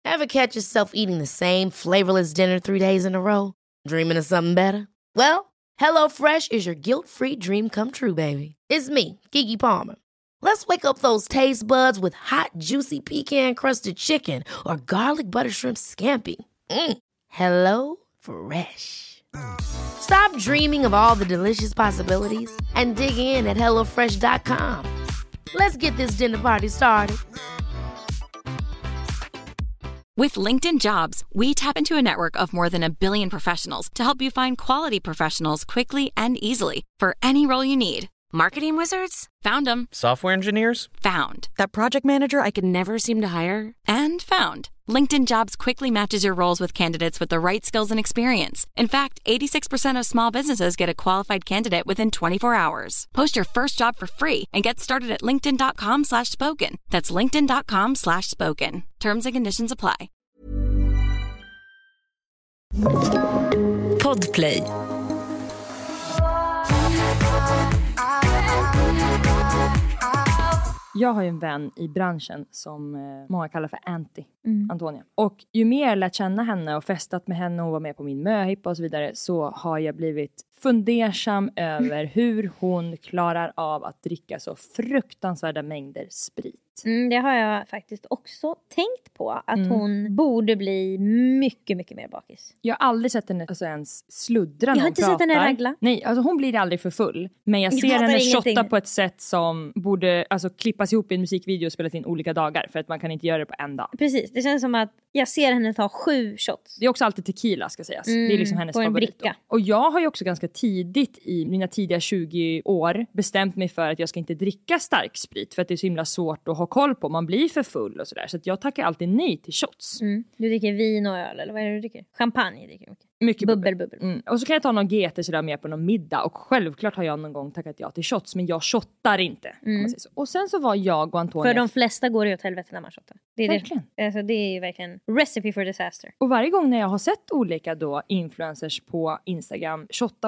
Ever catch yourself eating the same flavorless dinner 3 days in a row? Dreaming of something better? Well, HelloFresh is your guilt-free dream come true, baby. It's me, Keke Palmer. Let's wake up those taste buds with hot, juicy pecan-crusted chicken or garlic butter shrimp scampi. Hello Fresh. Stop dreaming of all the delicious possibilities and dig in at HelloFresh.com. Let's get this dinner party started. With LinkedIn Jobs, we tap into a network of more than 1 billion professionals to help you find quality professionals quickly and easily for any role you need. Marketing wizards? Found them. Software engineers? Found. That project manager I could never seem to hire? And found. LinkedIn Jobs quickly matches your roles with candidates with the right skills and experience. In fact, 86% of small businesses get a qualified candidate within 24 hours. Post your first job for free and get started at linkedin.com/spoken. That's linkedin.com/spoken. Terms and conditions apply. Podplay. Jag har ju en vän i branschen som många kallar för Auntie, Antonia. Och ju mer jag lärt känna henne och festat med henne och var med på min möhippa och så vidare, så har jag blivit fundersam över hur hon klarar av att dricka så fruktansvärda mängder sprit. Det har jag faktiskt också tänkt på. Att hon borde bli mycket, mycket mer bakis. Jag har aldrig sett henne ens sluddra när hon pratar. Jag har inte sett henne ragla. Nej, alltså hon blir aldrig för full. Men jag ser henne shotta på ett sätt som borde klippas ihop i en musikvideo och spelas in olika dagar. För att man kan inte göra det på en dag. Precis, det känns som att jag ser henne ta 7 shots. Det är också alltid tequila, ska sägas. Det är liksom hennes favorit. Och jag har ju också ganska tidigt i mina tidiga 20 år bestämt mig för att jag ska inte dricka stark sprit. För att det är så himla svårt att ha koll på. Man blir för full och sådär. Så att jag tackar alltid nej till shots. Du dricker vin och öl, eller vad är det du dricker? Champagne dricker du mycket. Mycket bubbel. Bubbel. Och så kan jag ta någon GT sådär med på någon middag. Och självklart har jag någon gång tackat ja till shots. Men jag shottar inte. Och sen så var jag och Antonia... För de flesta går det åt helvete när man shottar. Det är verkligen. Alltså, det är ju verkligen recipe for disaster. Och varje gång när jag har sett olika då influencers på Instagram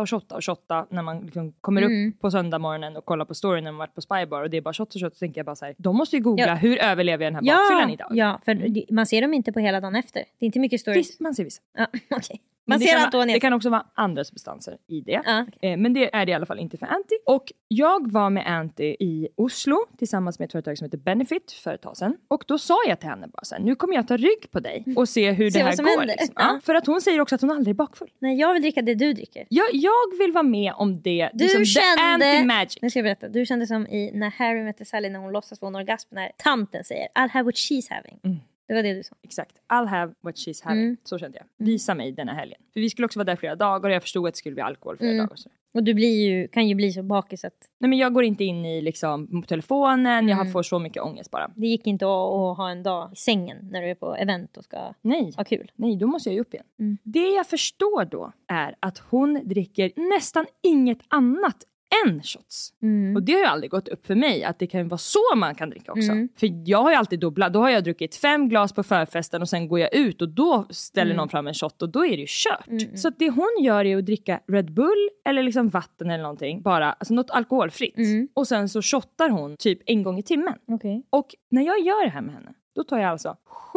shotta när man liksom kommer upp på söndag morgonen och kollar på storyn när man varit på Spybar och det är bara shot så tänker jag bara så här, de måste ju googla hur överlever jag den här bakfyllan idag. Ja, för man ser dem inte på hela dagen efter. Det är inte mycket stories. Visst, man ser vissa. Ja, okej. Det kan också vara andra substanser i det. Men det är det i alla fall inte för Auntie. Och jag var med Auntie i Oslo tillsammans med ett företag som heter Benefit för ett tag sedan. Och då sa jag till henne bara så här, nu kommer jag ta rygg på dig och se hur det här går. Liksom. För att hon säger också att hon aldrig är bakfull. Nej, jag vill dricka det du dricker. Jag vill vara med om det. Du liksom kände, anti-magic. Nu ska jag berätta, du kände som när Harry mötte Sally när hon låtsas få en orgasm när tanten säger I'll have what she's having. Det var det du sa. Exakt. I'll have what she's having. Så kände jag. Visa mig denna helgen. För vi skulle också vara där flera dagar och jag förstod att det skulle bli alkohol flera dagar. Och du kan ju bli så bakis att... Nej, men jag går inte in i liksom telefonen. Jag får så mycket ångest bara. Det gick inte att ha en dag i sängen när du är på event och ska ha kul. Nej, då måste jag ju upp igen. Det jag förstår då är att hon dricker nästan inget annat än shots. Och det har ju aldrig gått upp för mig att det kan vara så man kan dricka också. För jag har ju alltid dubblat. Då har jag druckit 5 glas på förfesten och sen går jag ut och då ställer någon fram en shot och då är det ju kört. Så att det hon gör är att dricka Red Bull eller liksom vatten eller någonting. Bara alltså något alkoholfritt. Och sen så shottar hon typ en gång i timmen. Och när jag gör det här med henne, då tar jag alltså 7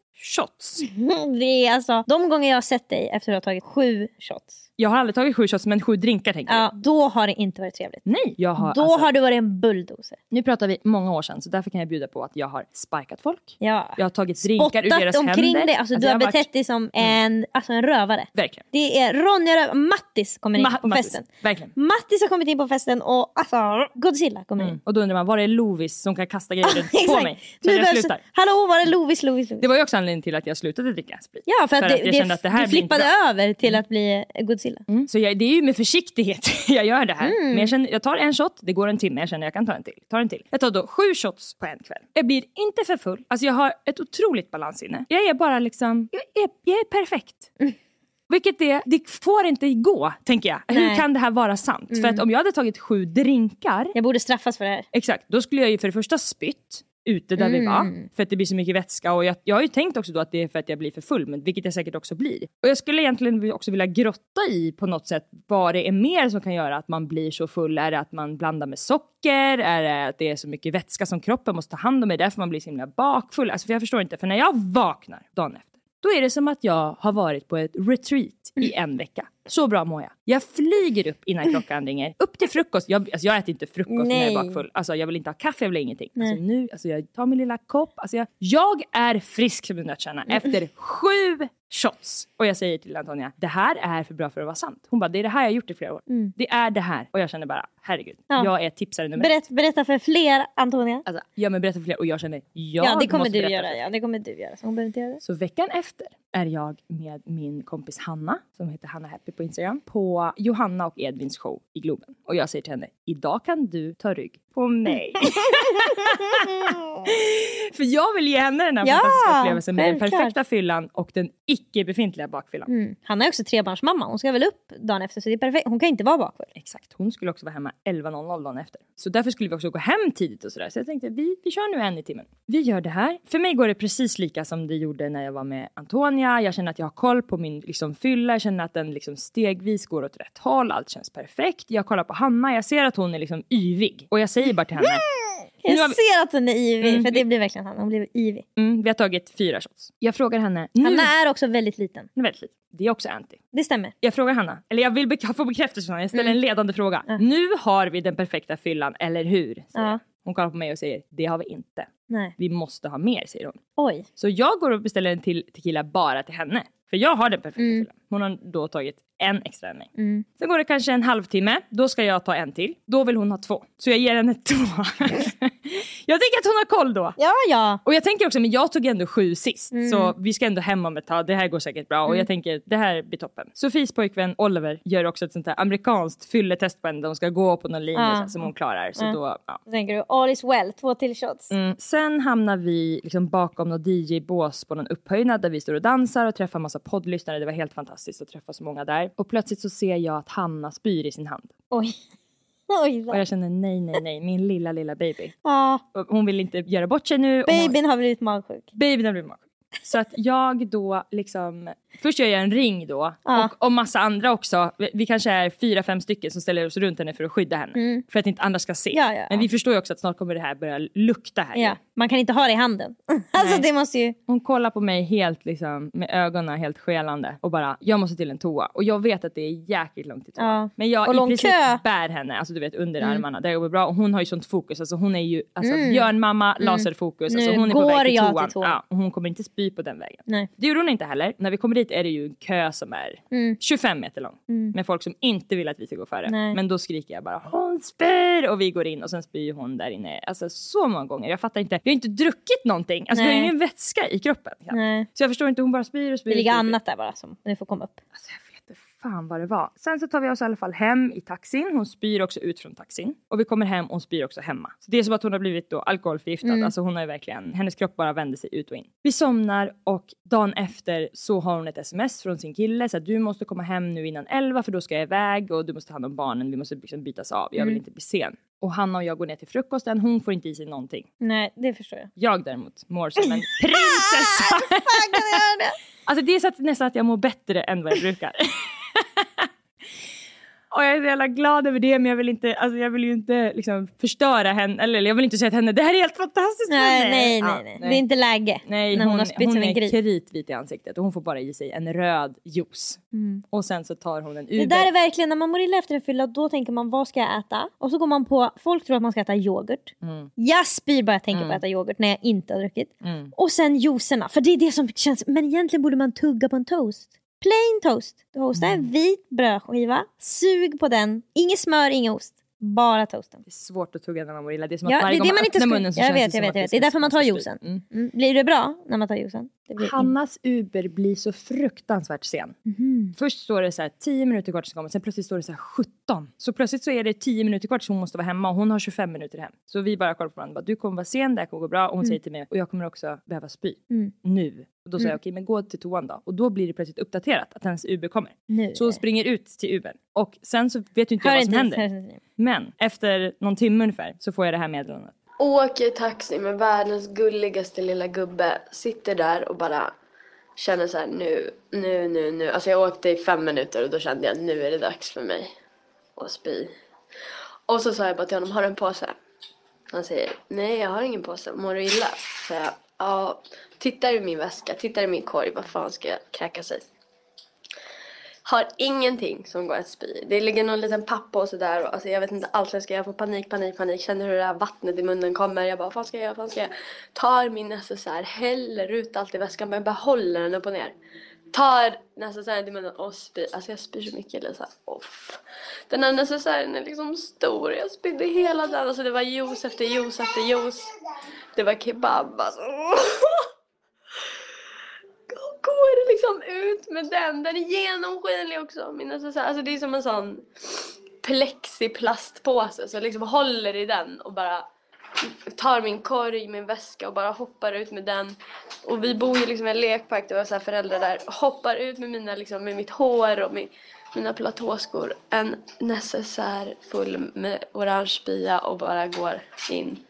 shots. Det är alltså de gånger jag har sett dig efter att ha tagit 7 shots. Jag har aldrig tagit 7 shots men 7 drinkar tänker jag. Ja, då har det inte varit trevligt. Nej, jag har då har du varit en bulldozer. Nu pratar vi många år sedan så därför kan jag bjuda på att jag har spikat folk. Ja. Jag har tagit drinkar ur deras händer. Omkring det. Alltså, du har betett dig som en rövare. Verkligen. Det är Ronja Mattis kommer in på festen. Verkligen. Mattis har kommit in på festen och Godzilla kommer in. Och då undrar man, var är Lovis som kan kasta grejer på mig? Så jag slutar. Hallå, var är Lovis? Det var ju också anledningen till att jag slutade dricka sprit. Ja, för att jag kände att det här du flippade över till att bli Godzilla. Så det är ju med försiktighet jag gör det här. Men jag tar en shot, det går en timme, jag känner jag kan ta en till. Jag tar då 7 shots på en kväll. Jag blir inte för full. Alltså jag har ett otroligt balansinne. Jag är bara liksom, jag är perfekt. Vilket det får inte gå, tänker jag. Nej. Hur kan det här vara sant? För att om jag hade tagit 7 drinkar... Jag borde straffas för det här. Exakt, då skulle jag ju för det första spytt. ute där vi var. För att det blir så mycket vätska. Och jag har ju tänkt också då att det är för att jag blir för full. Men vilket jag säkert också blir. Och jag skulle egentligen också vilja grotta i på något sätt vad det är mer som kan göra att man blir så full. Är det att man blandar med socker? Är det att det är så mycket vätska som kroppen måste ta hand om? Är det därför man blir så himla bakfull? Alltså för jag förstår inte. För när jag vaknar dagen efter. Då är det som att jag har varit på ett retreat i en vecka. Så bra mår jag. Jag flyger upp innan klockan ringer. Upp till frukost. Jag äter inte frukost när jag är bakfull. Alltså jag vill inte ha kaffe, jag vill ingenting. Alltså jag tar min lilla kopp. Alltså jag är frisk som en nötkärna. Efter 7 shots. Och jag säger till Antonia, det här är för bra för att vara sant. Hon bara, det är det här jag har gjort i flera år. Det är det här. Och jag känner bara, herregud. Ja. Jag är tipsare nummer 1. Berätta för fler, Antonia. Alltså, ja men berätta för fler. Och jag känner, det kommer du göra. Ja, det kommer du göra. Så hon behöver inte göra det. Så veckan efter är jag med min kompis Hanna, som heter Hanna Happy på Instagram, på Johanna och Edvins show i Globen. Och jag säger till henne, idag kan du ta rygg på mig. För jag vill ge henne den här fantastiska upplevelsen med den perfekta fyllan och den icke-befintliga bakfyllan. Hanna är också 3-barnsmamma. Hon ska väl upp dagen efter, så det är perfekt. Hon kan inte vara bakfull. Exakt, hon skulle också vara hemma 11:00 dagen efter. Så därför skulle vi också gå hem tidigt och sådär. Så jag tänkte, vi kör nu 1 i timmen. Vi gör det här. För mig går det precis lika som det gjorde när jag var med Antonia. Jag känner att jag har koll på min liksom, fylla. Jag känner att den liksom, stegvis går åt rätt håll. Allt känns perfekt. Jag kollar på Hanna. Jag ser att hon är liksom yvig. Och jag säger bara till henne... Jag ser att hon är ivig, för det blir verkligen Hanna. Hon blir ivig. Vi har tagit 4 shots. Jag frågar henne... Hanna är också väldigt liten. Väldigt liten. Det är också anti. Det stämmer. Jag frågar Hanna, eller jag vill få bekräftelse. Jag ställer en ledande fråga. Nu har vi den perfekta fyllan, eller hur? Hon kollar på mig och säger, det har vi inte. Nej. Vi måste ha mer, säger hon. Oj. Så jag går och beställer en till tequila bara till henne. För jag har den perfekta fyllan. Hon har då tagit en extra än mig. Sen går det kanske en halvtimme. Då ska jag ta en till. Då vill hon ha 2. Så jag ger henne 2. Jag tänker att hon har koll då. Ja. Och jag tänker också, men jag tog ändå 7 sist. Så vi ska ändå hem om ett tag. Det här går säkert bra. Och jag tänker, det här blir toppen. Sofies pojkvän Oliver gör också ett sånt här amerikanskt fylletest på henne. De ska gå på någon linje som hon klarar. Så då, Så tänker du, all is well. 2 till shots. Sen hamnar vi liksom bakom någon DJ-bås på någon upphöjnad. Där vi står och dansar och träffar massa poddlyssnare. Det var helt fantastiskt att träffa så många där. Och plötsligt så ser jag att Hanna spyr i sin hand. Oj. Och jag känner nej, min lilla baby. Och hon vill inte göra bort sig nu. Babyn har blivit magsjuk. Så att jag då liksom... Först gör jag en ring då. Ja. Och massa andra också. Vi kanske är 4-5 stycken som ställer oss runt henne för att skydda henne. För att inte andra ska se. Ja. Men vi förstår ju också att snart kommer det här börja lukta här. Ja. Man kan inte ha det i handen. Alltså det måste ju... Hon kollar på mig helt liksom med ögonen helt skelande. Och bara, jag måste till en toa. Och jag vet att det är jäkligt långt till toa. Ja. Men jag och i princip bär henne. Alltså du vet under armarna. Det går bra. Och hon har ju sånt fokus. Alltså hon är ju björnmamma, laserfokus. Alltså hon är på väg till toan. Ja, och hon kommer inte spy på den vägen. Nej. Det gjorde hon inte heller. När vi kommer dit är det ju en kö som är 25 meter lång. Med folk som inte vill att vi ska gå före. Nej. Men då skriker jag bara, hon spyr! Och vi går in och sen spyr hon där inne. Alltså så många gånger. Jag fattar inte. Vi har inte druckit någonting. Alltså vi har ingen vätska i kroppen. Så jag förstår inte, hon bara spyr och spyr. Det ligger annat där bara som nu får komma upp. Alltså jag vet inte fan vad det var. Sen så tar vi oss i alla fall hem i taxin. Hon spyr också ut från taxin. Och vi kommer hem och hon spyr också hemma. Så det är som att hon har blivit då alkoholförgiftad. Alltså hon har ju verkligen, hennes kropp bara vänder sig ut och in. Vi somnar och dagen efter så har hon ett sms från sin kille. Så att du måste komma hem nu innan 11 för då ska jag iväg. Och du måste ta hand om barnen, vi måste liksom bytas av. Jag vill inte bli sen. Och Hanna och jag går ner till frukosten. Hon får inte i sig någonting. Nej, det förstår jag. Jag däremot mår som en prinsessa. Alltså det är så att, nästan att jag mår bättre än vad jag brukar. Och jag är så jävla glad över det. Men jag vill ju inte liksom förstöra henne. Eller jag vill inte säga till henne, det här är helt fantastiskt. Nej. Det är inte läge. Nej, när hon har spytt som en gris. Hon är kritvit i ansiktet. Och hon får bara i sig en röd juice. Och sen så tar hon en Uber. Det där är verkligen, när man mår illa efter en fylla, då tänker man, vad ska jag äta? Och så går man på, folk tror att man ska äta yoghurt. Jag spyr bara tänker på att äta yoghurt när jag inte har druckit. Och sen juicerna, för det är det som känns. Men egentligen borde man tugga på en toast. Plain toast. Toasta en vit brödskiva. Sug på den. Inget smör, ingen ost. Bara toasten. Det är svårt att tugga när man mår illa. Det är som att varje gång man öppnar munnen så jag känns vet. det Det är därför man tar juicen. Blir det bra när man tar juicen? Hannas Uber blir så fruktansvärt sen. Först står det så här 10 minuter kvar till komma. Sen plötsligt står det så här 17. Så plötsligt så är det 10 minuter kvar så hon måste vara hemma. Och hon har 25 minuter hem. Så vi bara kollar på varandra. Du kommer vara sen, det här kommer gå bra. Och hon säger till mig, och jag kommer också behöva spy. Nu. Och då säger jag, okej, men gå till toan då. Och då blir det plötsligt uppdaterat att hennes Uber kommer. Nu. Så hon springer ut till Uber. Och sen så vet ju inte jag vad som händer. Men efter någon timme ungefär så får jag det här meddelandet. Åker taxi med världens gulligaste lilla gubbe. Sitter där och bara känner så här nu. Alltså jag åkte i 5 minuter och då kände jag nu är det dags för mig att spy. Och så sa jag bara till honom, har du en påse? Han säger, nej jag har ingen påse, mår du illa? Så jag, ja, tittar i min väska, tittar i min korg, vad fan ska jag kräkas i? Har ingenting som går att spy. Det ligger någon liten pappa och sådär. Alltså jag vet inte alls vad jag ska göra. Jag får panik. Känner hur det här vattnet i munnen kommer. Jag bara, vad fan ska jag göra? Tar min necessär, häller ut allt i väskan. Men bara håller den upp och ner. Tar necessären i munnen och spyr. Alltså jag spyr så mycket. Eller så här, off. Den här necessären är liksom stor. Jag spydde hela den. Alltså det var juice efter juice. Det var kebab alltså. Går det liksom ut med den. Den är genomskinlig också. Alltså det är som en sån plexiplastpåse. Så liksom håller i den och bara tar min korg, min väska och bara hoppar ut med den. Och vi bor ju liksom i en lekpark. Det var så här föräldrar där. Hoppar ut med mina liksom, med mitt hår och mina platåskor. En necessär full med orange spya och bara går in.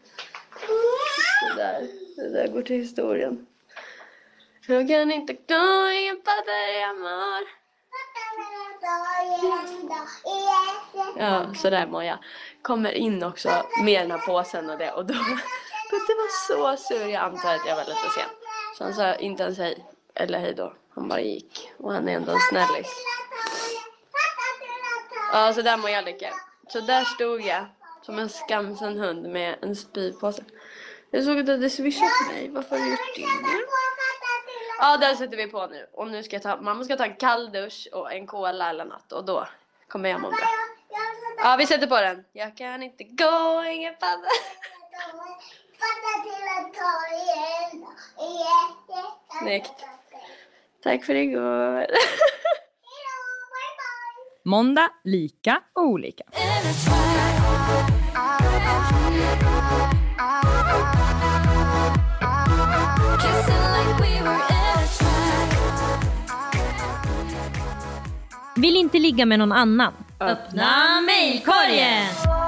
Det där går till historien. Jag kan inte gå, ingen fattar jag mår. Ja, så där mår jag. Kommer in också med den här påsen och det. Och då, det var så sur, jag antar att jag var lite sen. Så han sa inte ens hej, eller hej då. Han bara gick, och han är ändå en snällis. Ja, så där mår jag lika. Så där stod jag, som en skamsen hund med en spypåse. Jag såg att du hade swishat mig, varför har du gjort det? Ja, där sätter vi på nu. Och nu ska mamma ska ta en kall dusch och en cola eller något. Och då kommer jag må bra. Ja, vi sätter på den. Jag kan inte gå, ingen padda. Snyggt. Tack för igår. Måndag, lika och olika. Vill inte ligga med någon annan. Öppna mejlkorgen!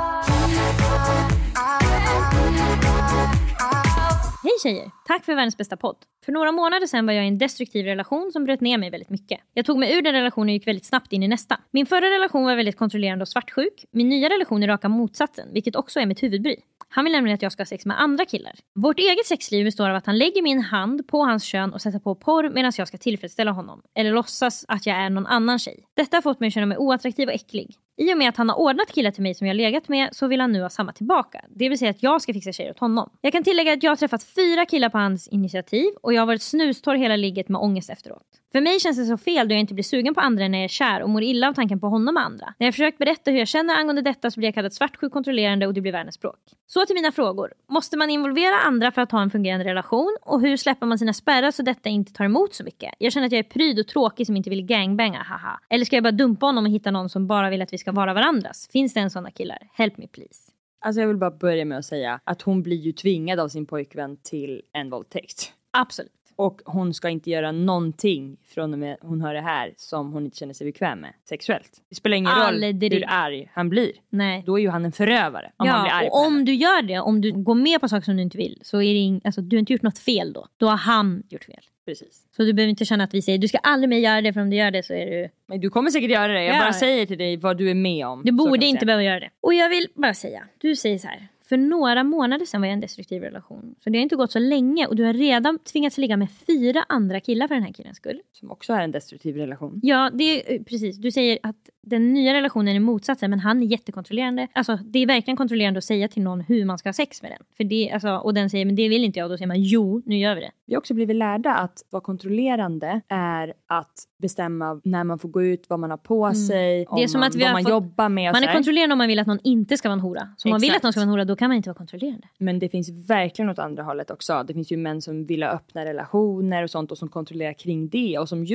Hej tjejer, tack för världens bästa podd. För några månader sedan var jag i en destruktiv relation som bröt ner mig väldigt mycket. Jag tog mig ur den relationen och gick väldigt snabbt in i nästa. Min förra relation var väldigt kontrollerande och svartsjuk. Min nya relation är raka motsatsen, vilket också är mitt huvudbry. Han vill nämligen att jag ska ha sex med andra killar. Vårt eget sexliv består av att han lägger min hand på hans kön och sätter på porr medan jag ska tillfredsställa honom. Eller låtsas att jag är någon annan tjej. Detta har fått mig att känna mig oattraktiv och äcklig. I och med att han har ordnat killar till mig som jag legat med så vill han nu ha samma tillbaka. Det vill säga att jag ska fixa tjejer åt honom. Jag kan tillägga att jag har träffat 4 killar på hans initiativ och jag har varit snustorr hela ligget med ångest efteråt. För mig känns det så fel då jag inte blir sugen på andra när jag är kär och mår illa av tanken på honom och andra. När jag försökt berätta hur jag känner angående detta så blir jag kallad svartsjuk kontrollerande och det blir världens språk. Så till mina frågor. Måste man involvera andra för att ha en fungerande relation? Och hur släpper man sina spärrar så detta inte tar emot så mycket? Jag känner att jag är pryd och tråkig som inte vill gangbanga, haha. Eller ska jag bara dumpa honom och hitta någon som bara vill att vi ska vara varandras? Finns det en sådana killar? Help me please. Alltså jag vill bara börja med att säga att hon blir ju tvingad av sin pojkvän till en våldtäkt. Absolut. Och hon ska inte göra någonting från och med hon hör det här som hon inte känner sig bekväm med sexuellt. Det spelar ingen roll hur arg han blir. Nej. Då är ju han en förövare om han blir arg. Och om du gör det, om du går med på saker som du inte vill så är det alltså, du har inte gjort något fel då. Då har han gjort fel. Precis. Så du behöver inte känna att vi säger du ska aldrig mer göra det, för om du gör det så är du... Men du kommer säkert göra det. Jag bara säger till dig vad du är med om. Du borde inte behöva göra det. Och jag vill bara säga, du säger så här. För några månader sedan var jag i en destruktiv relation. Så det har inte gått så länge och du har redan tvingats ligga med 4 andra killar för den här killens skull. Som också är en destruktiv relation. Ja, det är precis. Du säger att den nya relationen är motsatsen, men han är jättekontrollerande. Alltså det är verkligen kontrollerande att säga till någon hur man ska ha sex med den. För det, alltså, och den säger, men det vill inte jag. Och då säger man, jo, nu gör vi det. Vi har också blivit lärda att vara kontrollerande är att bestämma när man får gå ut, vad man har på sig, det är som att vad man jobbar med. Man är kontrollerande om man vill att någon inte ska vara en hora. Så om man vill att någon ska vara en hora, då kan man inte vara kontrollerande. Men det finns verkligen åt andra hållet också. Det finns ju män som vill ha öppna relationer och sånt och som kontrollerar kring det. Och som just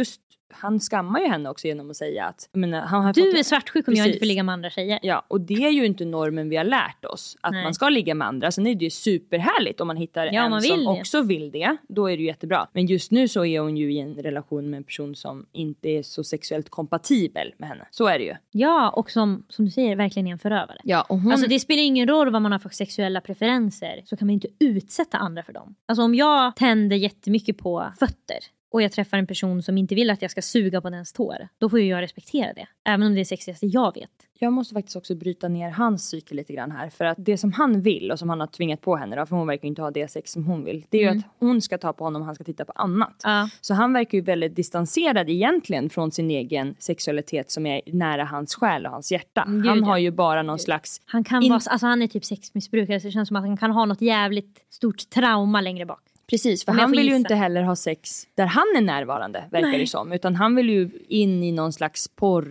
han skammar ju henne också genom att säga att han har du är svartsjuk om jag inte får ligga med andra tjejer. Ja, och det är ju inte normen vi har lärt oss. Att man ska ligga med andra. Sen är det ju superhärligt om man hittar en som också vill det. Då är det ju jättebra. Men just nu så är hon ju i en relation med en person som inte är så sexuellt kompatibel med henne. Så är det ju. Ja, och som du säger, verkligen är en förövare. Ja, och alltså det spelar ingen roll vad man har för sexuella preferenser. Så kan man inte utsätta andra för dem. Alltså om jag tänder jättemycket på fötter och jag träffar en person som inte vill att jag ska suga på dens tår, då får ju jag respektera det. Även om det är sexigaste jag vet. Jag måste faktiskt också bryta ner hans psyke lite grann här. För att det som han vill och som han har tvingat på henne då, för hon verkar inte ha det sex som hon vill. Det är ju att hon ska ta på honom och han ska titta på annat. Så han verkar ju väldigt distanserad egentligen från sin egen sexualitet som är nära hans själ och hans hjärta. Han har ju bara någon slags... Han kan vara, alltså han är typ sexmissbrukare, så det känns som att han kan ha något jävligt stort trauma längre bak. Precis, för han vill ju inte heller ha sex där han är närvarande, verkar det som. Utan han vill ju in i någon slags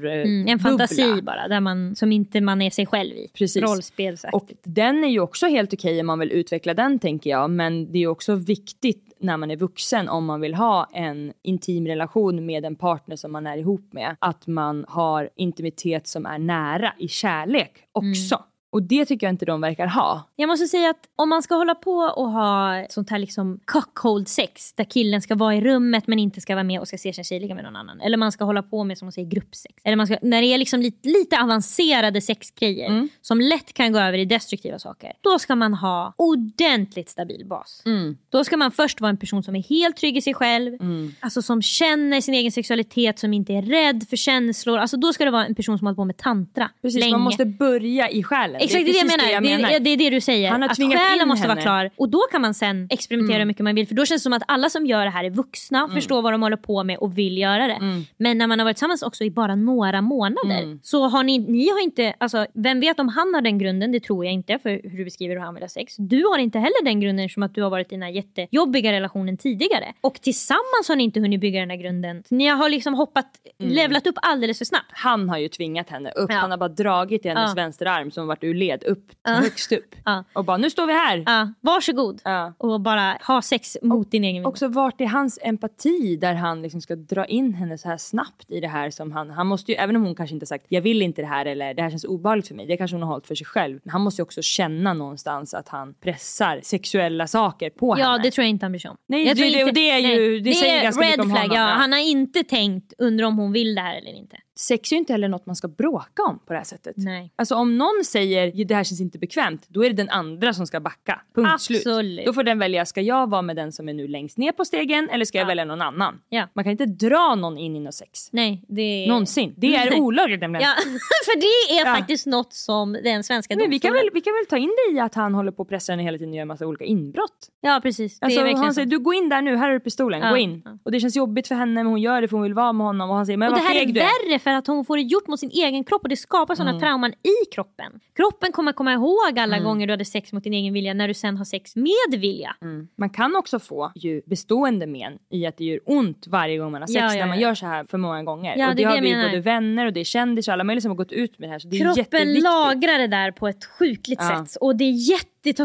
en fantasi bara, där man, som inte man är sig själv i. Precis. Rollspelsaktigt. Och den är ju också helt okej om man vill utveckla den, tänker jag. Men det är ju också viktigt när man är vuxen, om man vill ha en intim relation med en partner som man är ihop med. Att man har intimitet som är nära i kärlek också. Och det tycker jag inte de verkar ha. Jag måste säga att om man ska hålla på och ha sånt här liksom cockhold sex, där killen ska vara i rummet men inte ska vara med och ska se sin tjej ligga med någon annan. Eller man ska hålla på med, som man säger, gruppsex. Eller man ska, när det är liksom lite avancerade sexgrejer som lätt kan gå över i destruktiva saker. Då ska man ha ordentligt stabil bas. Då ska man först vara en person som är helt trygg i sig själv. Alltså som känner sin egen sexualitet, som inte är rädd för känslor. Alltså då ska det vara en person som håller på med tantra. Precis, länge. Man måste börja i själen. Exakt, det är det jag menar. Det är det du säger. Han har att själen måste vara klar. Och då kan man sen experimentera hur mycket man vill. För då känns det som att alla som gör det här är vuxna, förstår vad de håller på med och vill göra det. Men när man har varit tillsammans också i bara några månader, så har ni har inte, alltså vem vet om han har den grunden, det tror jag inte, för hur du beskriver hur han vill ha sex. Du har inte heller den grunden, som att du har varit i den här jättejobbiga relationen tidigare. Och tillsammans har ni inte hunnit bygga den här grunden. Ni har liksom levlat upp alldeles för snabbt. Han har ju tvingat henne upp. Han har bara dragit i hennes vänsterarm som varit ur led upp till högst upp. Och bara, nu står vi här. Varsågod. Och bara ha sex mot din egen vilja. Också vart är hans empati där han liksom ska dra in henne så här snabbt i det här som han måste ju, även om hon kanske inte sagt jag vill inte det här eller det här känns obehagligt för mig. Det kanske hon har hållit för sig själv. Men han måste ju också känna någonstans att han pressar sexuella saker på henne. Ja, det tror jag inte han bryr sig om. Nej, det är ju det säger ganska mycket om honom. Han har inte tänkt undra om hon vill det här eller inte. Sex är ju inte heller något man ska bråka om på det här sättet. Nej. Alltså om någon säger det här känns inte bekvämt, då är det den andra som ska backa. Punkt. Absolut. Slut. Då får den välja, ska jag vara med den som är nu längst ner på stegen eller ska jag välja någon annan? Ja. Man kan inte dra någon in i något sex. Nej, det någonsin. Det är olagligt nämligen. Ja, för det är faktiskt något som den svenska domstolen... Men vi kan väl ta in det i att han håller på att pressa henne hela tiden och gör en massa olika inbrott. Ja, precis. Alltså, det är han säger, du går in där nu, här är pistolen, gå in. Och det känns jobbigt för henne, men hon gör det för hon vill vara med honom. Och han säger, men och vad det här är värre för att hon får det gjort mot sin egen kropp och det skapar sådana trauman i kroppen. Kroppen kommer komma ihåg alla gånger du hade sex mot din egen vilja när du sen har sex med vilja. Man kan också få ju bestående men i att det gör ont varje gång man har sex när man gör så här för många gånger. Ja, och det har vi både vänner och det är kändisar och alla möjliga som har gått ut med det här. Så det är kroppen lagrar det där på ett sjukligt sätt och det är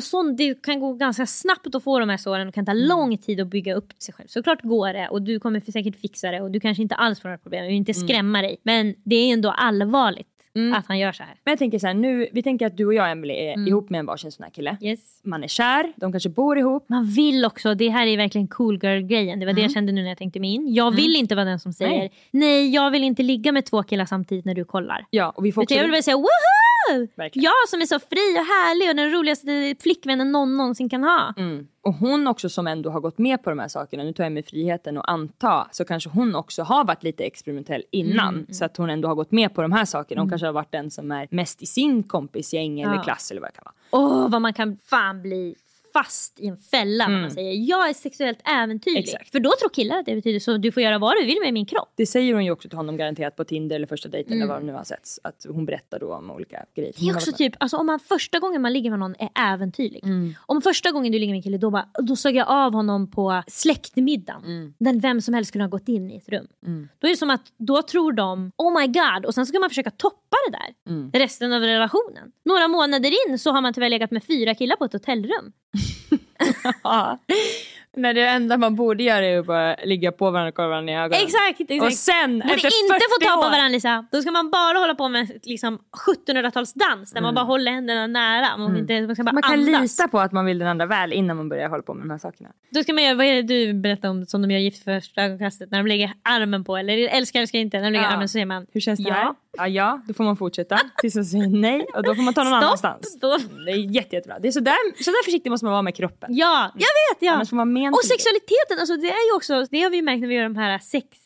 det kan gå ganska snabbt att få de här såren och kan ta lång tid att bygga upp sig själv. Såklart går det och du kommer säkert fixa det och du kanske inte alls får några problem. Du vill inte skrämma dig. Men det är ändå allvarligt att han gör så här. Men jag tänker så här, nu, vi tänker att du och jag, Emily, är ihop med en varsin sån här kille. Yes. Man är kär, de kanske bor ihop. Man vill också, det här är verkligen cool girl-grejen. Det var det jag kände nu när jag tänkte mig in. Jag vill inte vara den som säger nej, jag vill inte ligga med 2 killar samtidigt när du kollar. Ja, och vi får också... Jag vill väl säga, woho! Verkligen. Jag som är så fri och härlig och den roligaste flickvännen någon någonsin kan ha. Och hon också som ändå har gått med på de här sakerna, nu tar jag med friheten och anta, så kanske hon också har varit lite experimentell innan. Så att hon ändå har gått med på de här sakerna. Hon kanske har varit den som är mest i sin kompisgäng eller klass eller vad det kan vara. Vad man kan fan bli fast i en fälla när man säger jag är sexuellt äventyrlig. Exakt. För då tror killar att det betyder så du får göra vad du vill med min kropp. Det säger hon ju också till honom garanterat på Tinder eller första dejten eller vad det nu har setts. Att hon berättar då om olika grejer. Det är också typ, alltså om man första gången man ligger med någon är äventyrlig. Om första gången du ligger med en kille då såg jag av honom på släktmiddagen. Den vem som helst skulle ha gått in i ett rum. Då är det som att då tror de, oh my god, och sen ska man försöka toppa det där. Resten av relationen. Några månader in så har man tyvärr legat med 4 killar på ett hotellrum. När det enda man borde göra är att bara ligga på varandra och kolla varandra i ögonen. Exakt. Och sen borde efter 40 inte få ta på år... varandra, Lisa. Då ska man bara hålla på med liksom 1700-talsdans där man bara håller händerna nära. Man ska bara man kan andas. lita på att man vill den andra väl innan man börjar hålla på med de här sakerna. Då ska man göra, vad är det du berättar om som de gör gift första ögonkastet när de lägger armen på, eller älskar inte, när de lägger armen så säger man hur känns det här? Ja, då får man fortsätta tills de säger nej och då får man ta någon annanstans. Det är jättebra. Det är sådär försiktig måste man vara med kroppen. Ja, jag vet. Ja. Annars får man och sexualiteten, alltså det är ju också, det har vi märkt när vi gör de här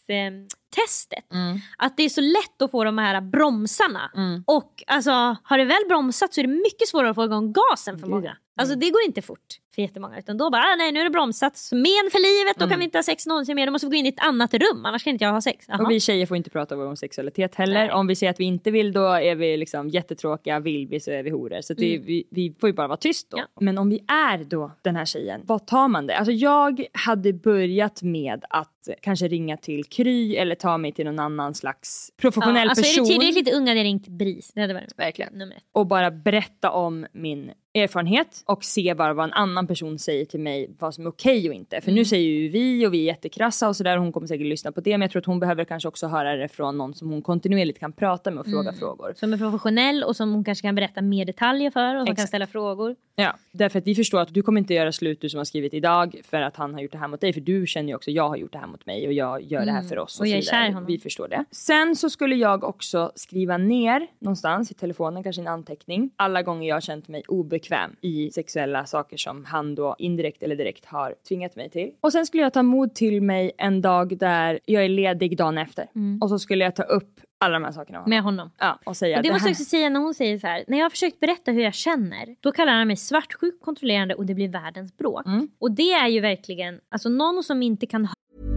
testet. Att det är så lätt att få de här bromsarna. Och alltså, har det väl bromsat så är det mycket svårare att få igång gasen för många. Alltså det går inte fort för jättemånga. Utan då bara, nej nu är det bromsat. Men för livet, då kan vi inte ha sex någonsin mer. Då måste vi gå in i ett annat rum, annars kan inte jag ha sex. Aha. Och vi tjejer får inte prata om sexualitet heller. Nej. Om vi säger att vi inte vill, då är vi liksom jättetråkiga. Vill vi så är vi horor. Så vi får ju bara vara tyst då. Ja. Men om vi är då den här tjejen, vad tar man det? Alltså jag hade börjat med att kanske ringa till Kry eller ta mig till någon annan slags professionell person. Alltså är det tillräckligt unga, det ringt BRIS. Det hade varit verkligen nummer 1. Och bara berätta om min erfarenhet och se bara vad en annan person säger till mig, vad som är okej och inte. För nu säger ju vi och vi är jättekrassa och sådär, och hon kommer säkert lyssna på det, men jag tror att hon behöver kanske också höra det från någon som hon kontinuerligt kan prata med och fråga frågor. Som är professionell och som hon kanske kan berätta mer detaljer för och som kan ställa frågor. Ja, därför att vi förstår att du kommer inte göra slut, du som har skrivit idag, för att han har gjort det här mot dig, för du känner ju också, jag har gjort det här mot mig och jag gör det här för oss. Och jag är kär i honom. Vi förstår det. Sen så skulle jag också skriva ner någonstans i telefonen, kanske en anteckning, alla gånger jag har känt mig obekväm i sexuella saker som han då indirekt eller direkt har tvingat mig till. Och sen skulle jag ta mod till mig en dag där jag är ledig dagen efter. Och så skulle jag ta upp alla de här sakerna med honom. Ja, och säga och det måste jag också säga när hon säger så här: när jag har försökt berätta hur jag känner, då kallar han mig svartsjuk, kontrollerande och det blir världens bråk. Och det är ju verkligen, alltså någon som inte kan.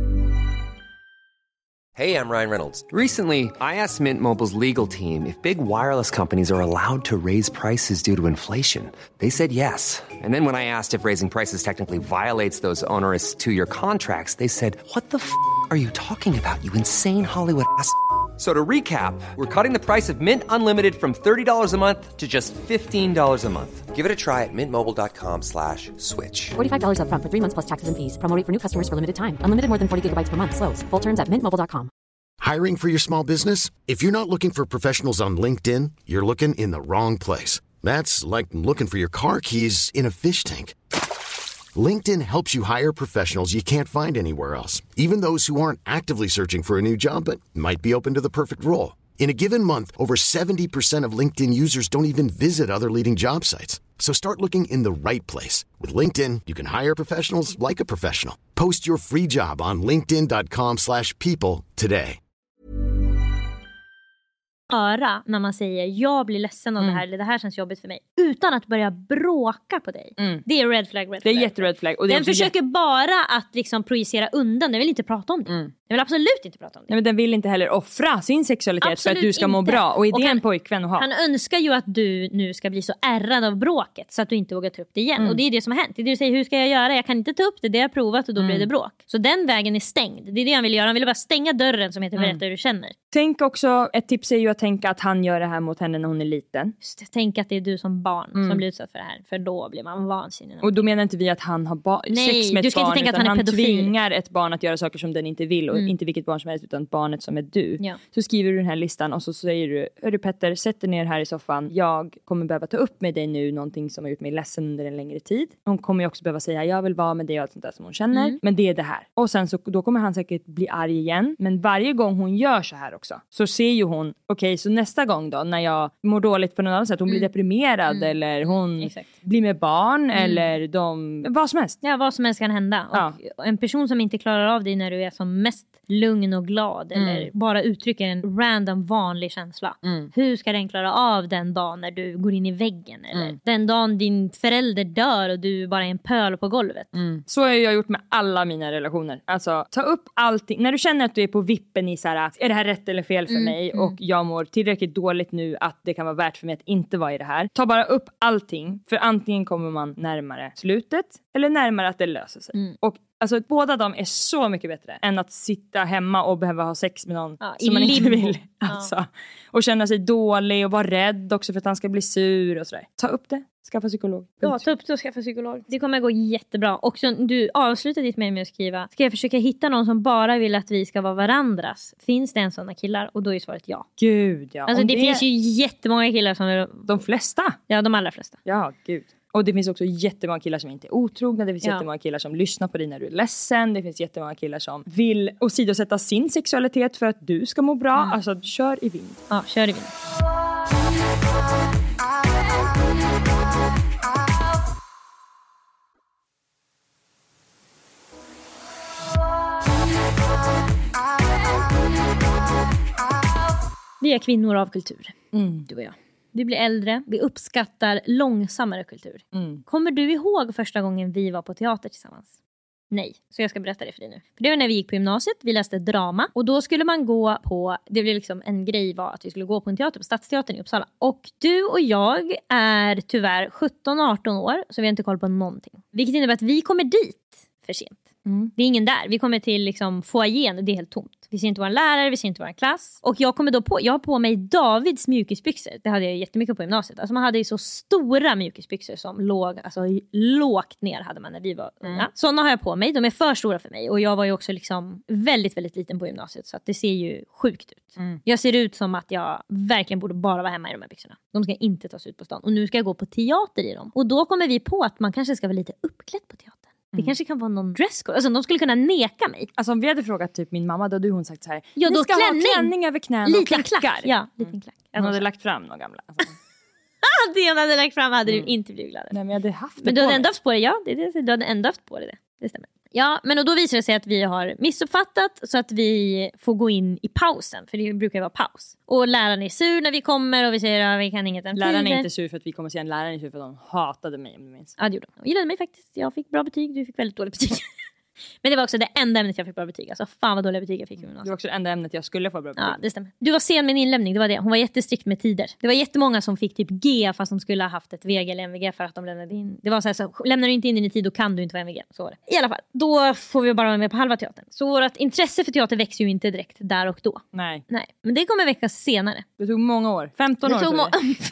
Hey, I'm Ryan Reynolds. Recently, I asked Mint Mobile's legal team if big wireless companies are allowed to raise prices due to inflation. They said yes. And then when I asked if raising prices technically violates those onerous 2-year contracts, they said, "What the f*** are you talking about, you insane Hollywood ass?" So to recap, we're cutting the price of Mint Unlimited from $30 a month to just $15 a month. Give it a try at mintmobile.com/switch. $45 up front for 3 months plus taxes and fees. Promo rate for new customers for limited time. Unlimited more than 40 gigabytes per month. Slows full terms at mintmobile.com. Hiring for your small business? If you're not looking for professionals on LinkedIn, you're looking in the wrong place. That's like looking for your car keys in a fish tank. LinkedIn helps you hire professionals you can't find anywhere else, even those who aren't actively searching for a new job but might be open to the perfect role. In a given month, over 70% of LinkedIn users don't even visit other leading job sites. So start looking in the right place. With LinkedIn, you can hire professionals like a professional. Post your free job on linkedin.com/people today. När man säger jag blir ledsen av det här, eller det här känns jobbigt för mig, utan att börja bråka på dig. Det är red flag. Det är jättered flag. Och den försöker bara att liksom projicera undan. Den vill inte prata om det. Den vill absolut inte prata om det. Nej, men den vill inte heller offra sin sexualitet absolut för att du ska må bra. Och det är en pojkvän att ha. Han önskar ju att du nu ska bli så ärrad av bråket så att du inte vågar ta upp det igen. Och det är det som har hänt. Det är det du säger, hur ska jag göra? Jag kan inte ta upp det. Det har jag provat och då blir det bråk. Så den vägen är stängd. Det är det han vill göra. Han vill bara stänga dörren som heter berätta hur du känner. Tänk också, ett tips är ju att tänka att han gör det här mot henne när hon är liten. Just det, tänk att det är du som barn som blir utsatt för det här. För då blir man vansinnig. Och då menar inte vi att han har sex med ett barn, inte tänka att han tvingar ett barn att göra saker som den inte vill. Och inte vilket barn som helst, utan barnet som är du. Ja. Så skriver du den här listan och så säger du: hörru Petter, sätt dig ner här i soffan. Jag kommer behöva ta upp med dig nu någonting som har gjort mig ledsen under en längre tid. Hon kommer ju också behöva säga jag vill vara med dig och allt sånt där som hon känner. Men det är det här. Och sen så då kommer han säkert bli arg igen. Men varje gång hon gör så här också, så ser ju hon, okej, så nästa gång då när jag mår dåligt på något annat sätt, hon blir deprimerad eller hon blir med barn eller vad som helst. Ja, vad som helst kan hända. Och en person som inte klarar av det när du är som mest lugn och glad eller bara uttrycker en random vanlig känsla. Hur ska den klara av den dagen när du går in i väggen eller den dagen din förälder dör och du bara är en pöl på golvet? Så har jag gjort med alla mina relationer. Alltså ta upp allting. När du känner att du är på vippen i så här, är det här rätt eller fel för mig och jag mår tillräckligt dåligt nu att det kan vara värt för mig att inte vara i det här. Ta bara upp allting, för antingen kommer man närmare slutet eller närmare att det löser sig. Och alltså båda de är så mycket bättre än att sitta hemma och behöva ha sex med någon som man inte vill. Alltså. Och känna sig dålig och vara rädd också för att han ska bli sur och sådär. Ta upp det. Skaffa psykolog. Ja, ta upp det och skaffa psykolog. Det kommer gå jättebra. Och så, du avslutar ditt med att skriva: ska jag försöka hitta någon som bara vill att vi ska vara varandras? Finns det en sådana killar? Och då är svaret ja. Gud, ja. Alltså det finns ju jättemånga killar som är... De flesta? Ja, de allra flesta. Ja, gud. Och det finns också jättemånga killar som inte är otrogna. Det finns jättemånga killar som lyssnar på dig när du är ledsen. Det finns jättemånga killar som vill åsidosätta sin sexualitet för att du ska må bra. Alltså, kör i vind. Ja, kör i vind. Vi är kvinnor av kultur, du och jag. Vi blir äldre, vi uppskattar långsammare kultur. Kommer du ihåg första gången vi var på teater tillsammans? Nej, så jag ska berätta det för dig nu. För det var när vi gick på gymnasiet, vi läste drama. Och då skulle man gå på, det blev liksom en grej var att vi skulle gå på en teater på Stadsteatern i Uppsala. Och du och jag är tyvärr 17-18 år, så vi har inte koll på någonting. Vilket innebär att vi kommer dit för sent. Det är ingen där. Vi kommer till liksom foajén och det är helt tomt. Vi ser inte vår lärare, vi ser inte vår klass. Och jag har på mig Davids mjukisbyxor. Det hade jag jättemycket på gymnasiet. Alltså man hade ju så stora mjukisbyxor som låg, alltså lågt ner hade man när vi var unga. Sådana har jag på mig. De är för stora för mig. Och jag var ju också liksom väldigt, väldigt liten på gymnasiet. Så att det ser ju sjukt ut. Jag ser ut som att jag verkligen borde bara vara hemma i de här byxorna. De ska inte tas ut på stan. Och nu ska jag gå på teater i dem. Och då kommer vi på att man kanske ska vara lite uppklädd på teater. Det kanske kan vara någon dresscode. Alltså de skulle kunna neka mig. Alltså om vi hade frågat typ min mamma, då hade hon sagt så här: ja, ni då ska ha klänning över knäna och klackar. Klack. Ja, liten klack. Hon hade lagt fram några gamla. Alltså. Det hon hade lagt fram hade du inte blivit glad. Nej, men jag hade haft det. Men du hade ändå haft på det, ja. Du hade ändå haft på det. Det stämmer. Ja, men och då visar det sig att vi har missuppfattat så att vi får gå in i pausen. För det brukar ju vara paus. Och läraren är sur när vi kommer och vi säger att vi kan inget om tider. Läraren är inte sur för att vi kommer sen. Läraren är sur för att de hatade mig, om du minns. Ja, det gjorde de. De gillade mig faktiskt. Jag fick bra betyg, du fick väldigt dåligt betyg. Men det var också det enda ämnet jag fick bra betyg. Alltså fan vad dåliga betyg jag fick. Det var också det enda ämnet jag skulle få bra betyg. Ja, det stämmer. Du var sen med en inlämning, det var det. Hon var jättestrikt med tider. Det var jättemånga som fick typ G fast de skulle ha haft ett VG eller MVG för att de lämnade in. Det var så här, så lämnar du inte in i tid då kan du inte vara MVG. Så var det. I alla fall, då får vi bara vara med på halva teatern. Så vårt intresse för teater växer ju inte direkt där och då. Nej. Men det kommer väckas senare. Det tog många år. 15 år. 15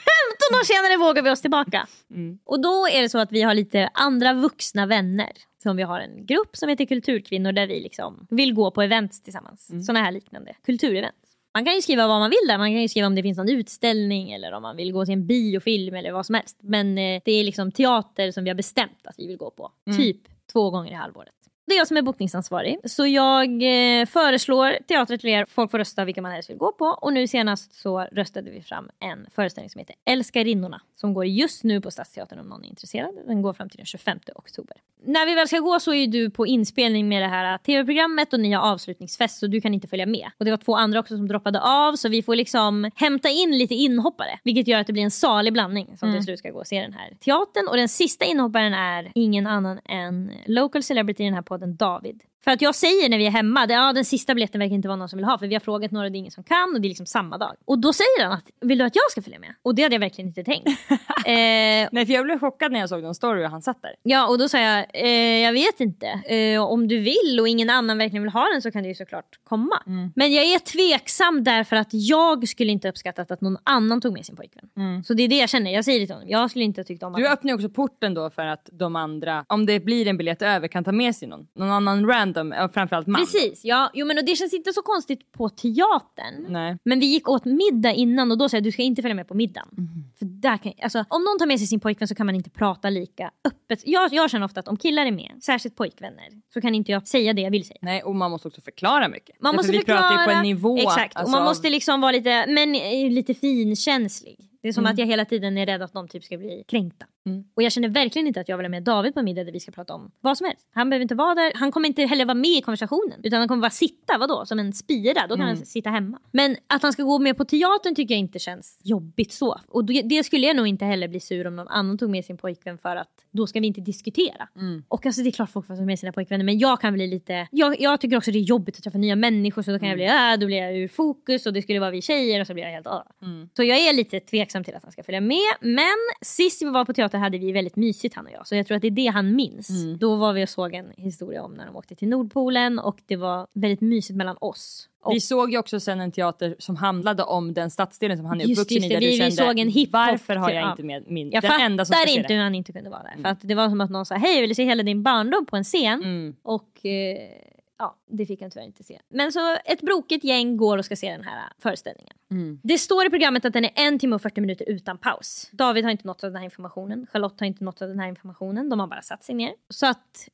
år senare vågar vi oss tillbaka. Och då är det så att vi har lite andra vuxna vänner. Som vi har en grupp som heter Kulturkvinnor där vi liksom vill gå på events tillsammans. Såna här liknande kulturevent. Man kan ju skriva vad man vill där. Man kan ju skriva om det finns någon utställning eller om man vill gå till en biofilm eller vad som helst. Men det är liksom teater som vi har bestämt att vi vill gå på. Typ 2 gånger i halvåret. Det är jag som är bokningsansvarig. Så jag föreslår teatret till er. Folk får rösta vilka man helst vill gå på. Och nu senast så röstade vi fram en föreställning som heter Älskarinnorna. Som går just nu på Stadsteatern om någon är intresserad. Den går fram till den 25 oktober. När vi väl ska gå så är du på inspelning med det här tv-programmet. Och ni har avslutningsfest så du kan inte följa med. Och det var 2 andra också som droppade av. Så vi får liksom hämta in lite inhoppare. Vilket gör att det blir en salig blandning. Som till slut ska gå och se den här teatern. Och den sista inhopparen är ingen annan än local celebrity i den här podden, David. För att jag säger när vi är hemma, den sista biljetten verkar inte vara någon som vill ha. För vi har frågat några, det är ingen som kan och det är liksom samma dag. Och då säger han att, vill du att jag ska följa med? Och det hade jag verkligen inte tänkt. Nej, för jag blev chockad när jag såg någon story och han satt där. Ja, och då sa jag vet inte. Om du vill och ingen annan verkligen vill ha den så kan det ju såklart komma. Men jag är tveksam därför att jag skulle inte uppskattat att någon annan tog med sin pojkvän. Så det är det jag känner, jag säger det till honom. Jag skulle inte ha tyckt om att... Du öppnar ju också porten då för att de andra, om det blir en biljett över, kan ta med sig någon annan random, framförallt man. Precis, ja. Jo, men och det känns inte så konstigt på teatern. Nej. Men vi gick åt middag innan och då sa jag, du ska inte följa med på middagen. För där kan, alltså, om någon tar med sig sin pojkvän så kan man inte prata lika öppet. Jag känner ofta att om killar är med, särskilt pojkvänner, så kan inte jag säga det jag vill säga. Nej, och man måste också förklara mycket. Man måste förklara, vi pratar ju på en nivå. Exakt, alltså, och man måste liksom vara lite finkänslig. Det är som att jag hela tiden är rädd att de typ ska bli kränkta. Och jag känner verkligen inte att jag vill ha med David på middag där vi ska prata om vad som helst. Han behöver inte vara där. Han kommer inte heller vara med i konversationen. Utan han kommer bara sitta, vadå? Som en spira. Då kan han sitta hemma. Men att han ska gå med på teatern tycker jag inte känns jobbigt så. Och det skulle jag nog inte heller bli sur om någon annan tog med sin pojkvän. För att då ska vi inte diskutera. Och alltså det är klart folk får ta med sina pojkvänner. Men jag kan bli lite... Jag tycker också det är jobbigt att träffa nya människor. Så då kan jag bli... Då blir jag ur fokus. Och det skulle vara vi tjejer. Och så blir jag helt... Så jag är lite tveksam till att han ska följa med. Men sist vi var på teater hade vi väldigt mysigt, han och jag. Så jag tror att det är det han minns. Då var vi och såg en historia om när de åkte till Nordpolen. Och det var väldigt mysigt mellan oss. Vi såg ju också sen en teater som handlade om den stadsdelen som han är uppvuxen i. Där vi såg en hiphop. Varför har jag inte med min... Jag den enda som ska fattar inte hur han inte kunde vara där. För att det var som att någon sa, hej, jag vill se hela din barndom på en scen. Och det fick han tyvärr inte se. Men så ett brokigt gäng går och ska se den här föreställningen. Det står i programmet att den är 1 timme och 40 minuter utan paus. David har inte nått av den här informationen. Charlotte har inte nått av den här informationen. De har bara satt sig ner. Så att...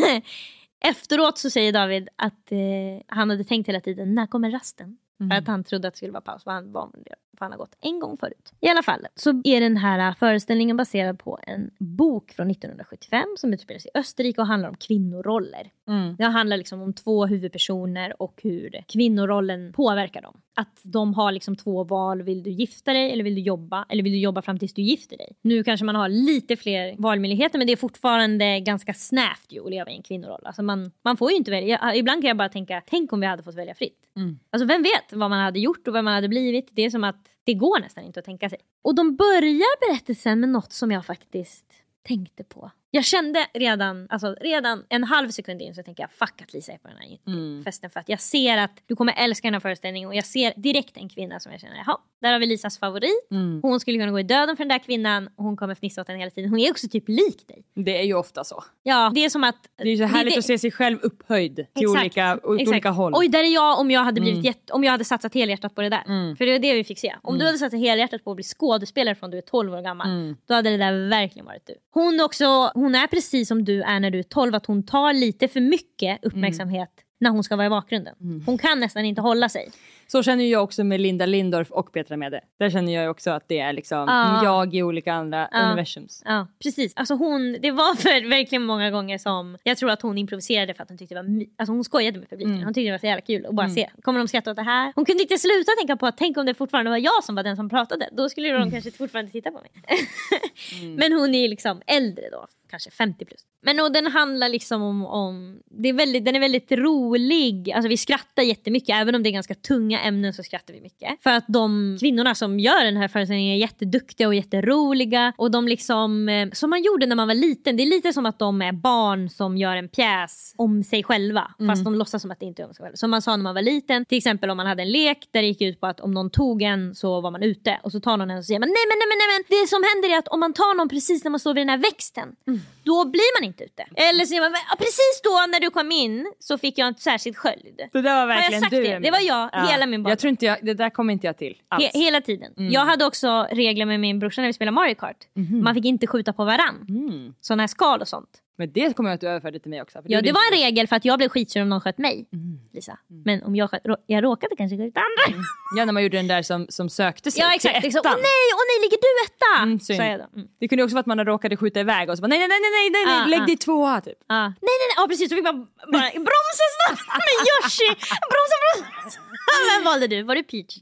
Efteråt så säger David att han hade tänkt hela tiden, när kommer rasten? För att han trodde att det skulle vara paus. För han har gått en gång förut. I alla fall så är den här föreställningen baserad på en bok från 1975 som utspelar sig i Österrike och handlar om kvinnoroller. Det handlar liksom om 2 huvudpersoner och hur kvinnorollen påverkar dem. Att de har liksom 2 val. Vill du gifta dig eller vill du jobba? Eller vill du jobba fram tills du gifter dig? Nu kanske man har lite fler valmöjligheter, men det är fortfarande ganska snävt ju att leva i en kvinnoroll. Alltså man får ju inte välja. Ibland kan jag bara tänka, tänk om vi hade fått välja fritt. Alltså vem vet vad man hade gjort och vem man hade blivit. Det är som att det går nästan inte att tänka sig. Och de börjar berättelsen med något som jag faktiskt tänkte på. Jag kände redan en halv sekund in så tänker jag, fuck att Lisa är på den här festen. För att jag ser att du kommer älska den här föreställningen. Och jag ser direkt en kvinna som jag känner, jaha, där har vi Lisas favorit. Hon skulle kunna gå i döden för den där kvinnan. Och hon kommer fnissa åt den hela tiden. Hon är också typ lik dig. Det är ju ofta så. Ja, det är som att... Det är så härligt att se sig själv upphöjd till olika håll. Oj, där är jag om jag hade blivit om jag hade satsat helhjärtat på det där. För det var det vi fick se. Om du hade satsat helhjärtat på att bli skådespelare från du är 12 år gammal. Då hade det där verkligen varit du. Hon är precis som du är när du är 12. Att hon tar lite för mycket uppmärksamhet när hon ska vara i bakgrunden. Hon kan nästan inte hålla sig. Så känner jag också med Linda Lindorff och Petra Mede. Där känner jag också att det är liksom jag i olika andra universums. Ja, precis. Alltså det var för verkligen många gånger som jag tror att hon improviserade för att hon tyckte det var alltså hon skojade med publiken. Hon tyckte det var så jävla kul att bara se. Kommer de skratta åt det här? Hon kunde inte sluta tänka på att tänk om det fortfarande var jag som var den som pratade. Då skulle de kanske fortfarande titta på mig. Men hon är liksom äldre då. Kanske 50 plus. Men och den handlar liksom om den är väldigt rolig. Alltså vi skrattar jättemycket. Även om det är ganska tunga ämnen så skrattar vi mycket. För att de kvinnorna som gör den här föreställningen är jätteduktiga och jätteroliga. Och de liksom, som man gjorde när man var liten. Det är lite som att de är barn som gör en pjäs om sig själva. Fast de låtsas som att det inte är om sig själva. Som man sa när man var liten. Till exempel om man hade en lek där det gick ut på att om någon tog en så var man ute. Och så tar någon en och säger man nej men. Det som händer är att om man tar någon precis när man står vid den här växten. Då blir man inte ute. Eller så säger man, precis då när du kom in så fick jag en särskild sköld. Det där var verkligen du. Det var jag hela min barndom. Jag tror inte det där kommer inte jag till alls. Hela tiden. Jag hade också regler med min brorsa när vi spelade Mario Kart. Man fick inte skjuta på varann. Sådana här skal och sånt. Men det kommer jag att överföra till mig också. Ja, det var en regel för att jag blev skitsur om någon sköt mig, Lisa. Men om jag råkade kanske skjuta andra. Ja, när man gjorde den där som sökte sig till ettan. Åh nej, ligger du etta? Så jag då. Det kunde också vara att man råkade skjuta iväg och så bara, nej, lägg dig 2 typ. Nej, precis. Så fick man bara bromsa snabbt med Yoshi. Bromsa. Vem valde du? Var det Peach?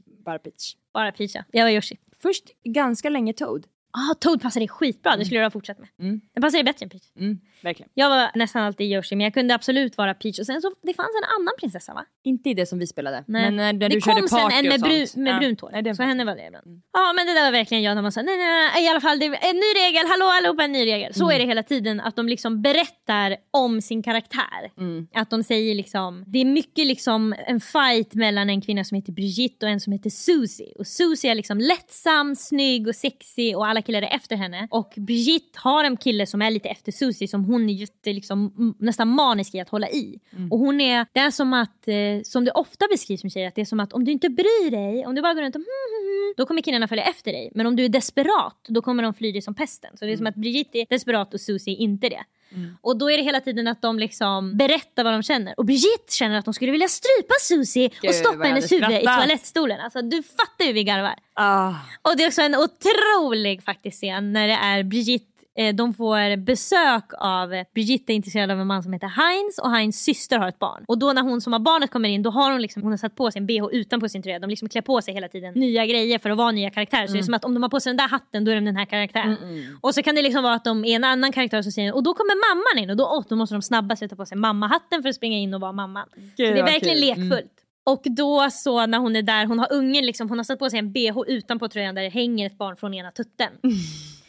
Bara Peach, ja. Jag var Yoshi. Först ganska länge Toad. Toad passade skitbra, det skulle jag ha fortsatt med. Den passade bättre än Peach. Verkligen. Jag var nästan alltid Yoshi, men jag kunde absolut vara Peach. Och sen så, det fanns en annan prinsessa, va? Inte i det som vi spelade. Nej. Men när det du körde party kom sen en med brunt hår. Nej, så henne var det ibland. Ja, men det där var verkligen jag när man sa nej, i alla fall, det är en ny regel, hallå allihopa, en ny regel. Så är det hela tiden, att de liksom berättar om sin karaktär. Att de säger liksom, det är mycket liksom en fight mellan en kvinna som heter Brigitte och en som heter Susie. Och Susie är liksom lättsam, snygg och sexig och alla killar är efter henne. Och Brigitte har en kille som är lite efter Susie, som hon är jätte liksom nästan manisk i att hålla i. Och hon är, det är som att som det ofta beskrivs med tjejer, att det är som att om du inte bryr dig, om du bara går runt och då kommer killarna följa efter dig. Men om du är desperat, då kommer de fly dig som pesten. Så det är som att Brigitte är desperat och Susie är inte det. Och då är det hela tiden att de liksom berättar vad de känner. Och Brigitte känner att de skulle vilja strypa Susie och stoppa hennes huvud i toalettstolen. Alltså du fattar ju vi garvar. Och det är också en otrolig faktiskt scen när det är Brigitte. De får besök av Brigitte är intresserad av en man som heter Heinz, och Heinz syster har ett barn. Och då när hon som har barnet kommer in, då har hon har satt på sig en BH utanpå sin tröja. De liksom klär på sig hela tiden nya grejer för att vara nya karaktärer. Så det är som att om de har på sig den där hatten, då är de den här karaktären. Och så kan det liksom vara att de är en annan karaktär som säger, och då kommer mamman in, och då måste de snabbast sätta på sig mammahatten för att springa in och vara mamman. Det är verkligen lekfullt. Och då så när hon är där, hon har ungen liksom, hon har satt på sig en BH utanpå tröjan där det hänger ett barn från ena tutten.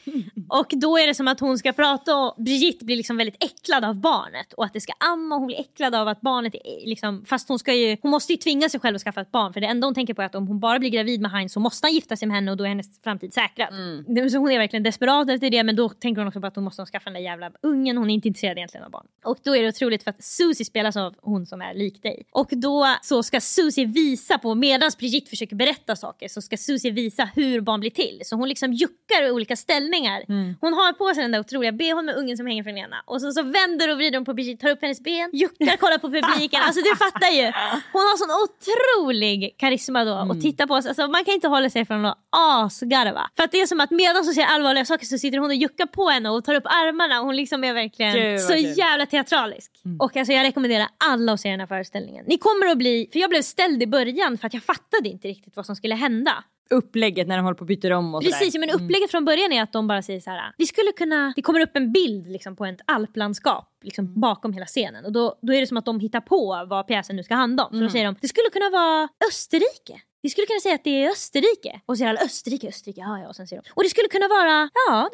Och då är det som att hon ska prata och Brigitte blir liksom väldigt äcklad av barnet. Och att det ska amma och hon blir äcklad av att barnet är liksom, fast hon måste ju tvinga sig själv att skaffa ett barn. För det enda hon tänker på är att om hon bara blir gravid med Heinz så måste han gifta sig med henne och då är hennes framtid säkrad. Så hon är verkligen desperat efter det, men då tänker hon också på att hon måste skaffa den där jävla ungen. Hon är inte intresserad egentligen av barn. Och då är det otroligt för att Susie spelas av hon som är lik dig. Och då så ska Susie visa på, medan Brigitte försöker berätta saker, så ska Susie visa hur barn blir till. Så hon liksom juckar i olika ställningar. Hon har på sig den där otroliga behåll med ungen som hänger från ena. Och så vänder och vrider hon på Brigitte, tar upp hennes ben, juckar, kollar på publiken. Alltså du fattar ju. Hon har sån otrolig karisma då. Och titta på oss. Alltså man kan inte hålla sig från att asgarva. För att det är som att medan så ser allvarliga saker så sitter hon och juckar på henne och tar upp armarna. Hon liksom är verkligen så jävla teatralisk. Och alltså jag rekommenderar alla att se den här föreställningen. Ni kommer att bli, för jag blev ställd i början för att jag fattade inte riktigt vad som skulle hända. Upplägget när de håller på att byta om och precis, men upplägget från början är att de bara säger så här: vi skulle kunna, det kommer upp en bild liksom på ett alplandskap liksom bakom hela scenen och då är det som att de hittar på vad pjäsen nu ska handla om. Så då säger de, det skulle kunna vara Österrike. Vi skulle kunna säga att det är Österrike. Och så är alla Österrike, ja. Och sen säger de, och det skulle kunna vara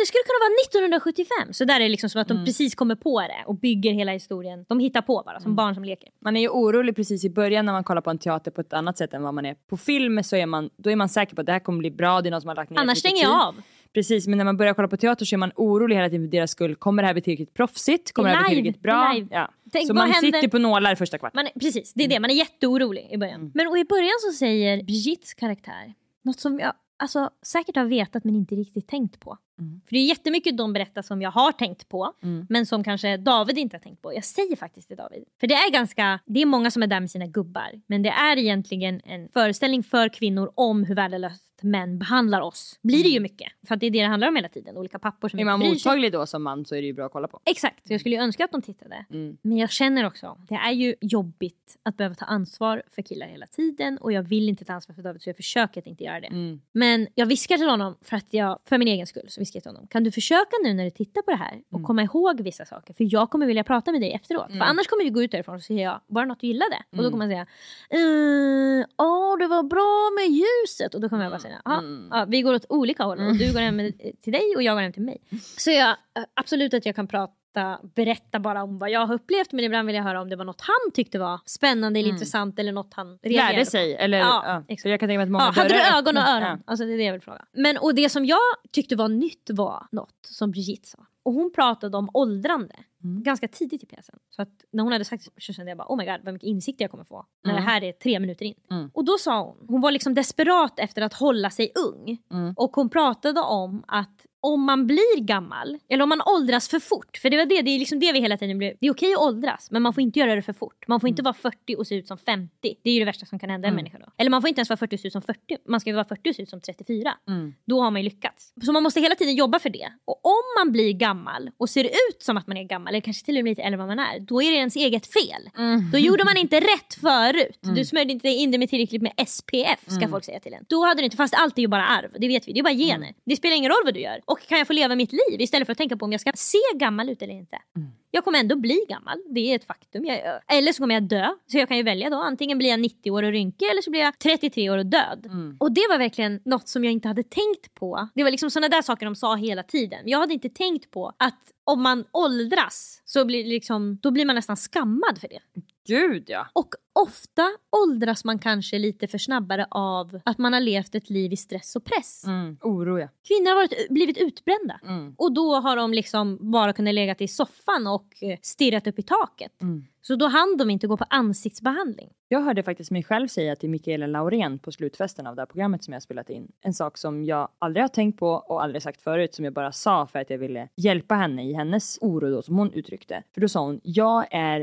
1975. Så där är det liksom som att de precis kommer på det och bygger hela historien. De hittar på bara, som barn som leker. Man är ju orolig precis i början när man kollar på en teater på ett annat sätt än vad man är på film. Så då är man säker på att det här kommer bli bra. Det är någon som har lagt ner. Annars stänger jag av. Precis, men när man börjar kolla på teater så är man orolig hela tiden för deras skull. Kommer det här bli tillräckligt proffsigt? Kommer det här bli tillräckligt bra? Ja. Så man sitter på nålar första kvart. Precis, det är det. Man är jätteorolig i början. Men och i början så säger Brigittes karaktär något som jag säkert har vetat men inte riktigt tänkt på. För det är jättemycket de berättar som jag har tänkt på. Men som kanske David inte har tänkt på. Jag säger faktiskt till David. För det är många som är där med sina gubbar. Men det är egentligen en föreställning för kvinnor om hur värdelöst män behandlar oss. Blir det ju mycket. För att det är det handlar om hela tiden. Olika pappor som är man mottaglig då som man så är det ju bra att kolla på. Exakt. Så jag skulle ju önska att de tittade. Men jag känner också, det är ju jobbigt att behöva ta ansvar för killar hela tiden. Och jag vill inte ta ansvar för David så jag försöker att inte göra det. Men jag viskar till honom för min egen skull. Så viskar jag till honom, kan du försöka nu när du tittar på det här och komma ihåg vissa saker? För jag kommer vilja prata med dig efteråt. För annars kommer vi gå ut därifrån och säga jag, var det något du gillade? Och då kommer man säga, det var bra med ljuset. Och då kommer jag bara säga, vi går åt olika håll. Och du går hem till dig och jag går hem till mig. Så jag, absolut att jag kan berätta bara om vad jag har upplevt, men ibland vill jag höra om det var något han tyckte var spännande eller intressant eller något han lärde sig på. Eller så jag kan tänka mig att många hade du ögon och öron? Alltså det är det jag vill fråga. Men och det som jag tyckte var nytt var något som Brigitte sa. Och hon pratade om åldrande ganska tidigt i pjäsen. Så att när hon hade sagt så kände jag bara, oh my god, vad mycket insikt jag kommer få. När det här är 3 minuter in. Och då sa hon var liksom desperat efter att hålla sig ung. Och hon pratade om att om man blir gammal eller om man åldras för fort, för det är liksom det vi hela tiden blev. Det är okej att åldras, men man får inte göra det för fort. Man får inte vara 40 och se ut som 50. Det är ju det värsta som kan hända en människa då. Eller man får inte ens vara 40 och se ut som 40. Man ska ju vara 40 och se ut som 34. Då har man ju lyckats. Så man måste hela tiden jobba för det. Och om man blir gammal och ser ut som att man är gammal, eller kanske till och med lite äldre vad man är, då är det ens eget fel. Då gjorde man inte rätt förut. Du smörjde inte in det med tillräckligt med SPF, ska folk säga till en. Då hade du inte, fast allt är ju bara arv. Det vet vi, det är bara gener. Det spelar ingen roll vad du gör. Och kan jag få leva mitt liv istället för att tänka på om jag ska se gammal ut eller inte. Jag kommer ändå bli gammal, det är ett faktum. Eller så kommer jag dö, så jag kan ju välja då. Antingen blir jag 90 år och rynkig eller så blir jag 33 år och död. Och det var verkligen något som jag inte hade tänkt på. Det var liksom sådana där saker de sa hela tiden. Jag hade inte tänkt på att om man åldras så då blir man nästan skammad för det. Gud, ja. Och ofta åldras man kanske lite för snabbare av att man har levt ett liv i stress och press. Oro, ja. Kvinnor har blivit utbrända. Och då har de liksom bara kunnat lägga i soffan och stirrat upp i taket. Så då hann de inte gå på ansiktsbehandling. Jag hörde faktiskt mig själv säga till Mikaela Laurén på slutfesten av det här programmet som jag spelat in. En sak som jag aldrig har tänkt på och aldrig sagt förut, som jag bara sa för att jag ville hjälpa henne i hennes oro då, som hon uttryckte. För då sa hon, jag är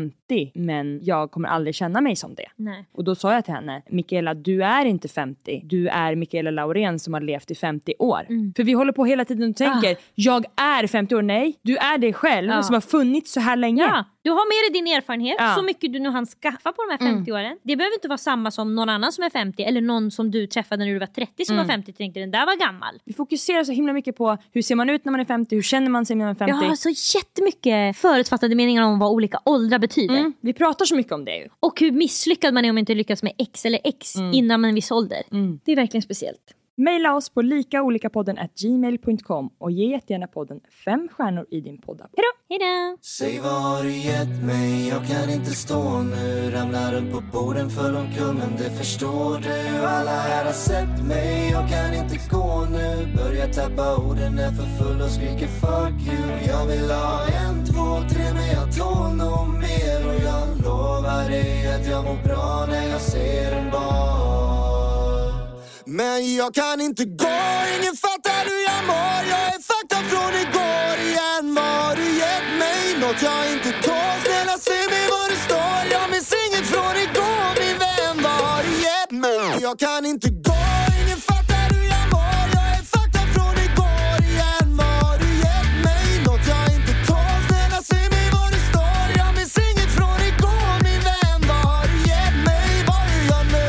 50 men jag kommer aldrig känna mig som det. Nej. Och då sa jag till henne, Mikaela, du är inte 50. Du är Mikaela Laurén som har levt i 50 år. För vi håller på hela tiden och tänker, jag är 50 år. Nej, du är dig själv som har funnits så här länge. Ja. Du har med dig din erfarenhet, så mycket du nu hann skaffa på de här 50 åren. Det behöver inte vara samma som någon annan som är 50 eller någon som du träffade när du var 30 som var 50 och tänkte den där var gammal. Vi fokuserar så himla mycket på hur ser man ut när man är 50, hur känner man sig när man är 50. Jag har så jättemycket förutfattade meningar om vad olika åldrar betyder. Vi pratar så mycket om det ju. Och hur misslyckad man är om man inte lyckas med X eller X innan man en viss ålder. Det är verkligen speciellt. Maila oss på likaolikapodden@gmail.com och ge jättegärna podden 5 stjärnor i din poddapp. Hejdå! Hejdå! Säg vad har du gett mig, jag kan inte stå nu. Ramlar upp på borden för omkull, men det förstår du. Alla här har sett mig, jag kan inte gå nu. Börjar tappa orden, är för full och skriker fuck you. Jag vill ha 1, 2, 3, men jag tål nog mer. Och jag lovar dig att jag mår bra när jag ser en bar. Men jag kan inte gå, ingen fattar hur jag mår. Jag är fucked up från igår igen. Vad har du gett mig? Något jag inte tål. Snälla se mig vad det står. Jag minns inget från igår, min vän. Vad har du gett mig? Jag kan inte gå, ingen fattar hur jag mår. Jag är fucked up från igår igen. Vad har du gett mig? Något jag inte tål. Snälla se mig vad det står. Jag minns inget från igår, min vän. Vad har du gett mig? Vad gör jag nu?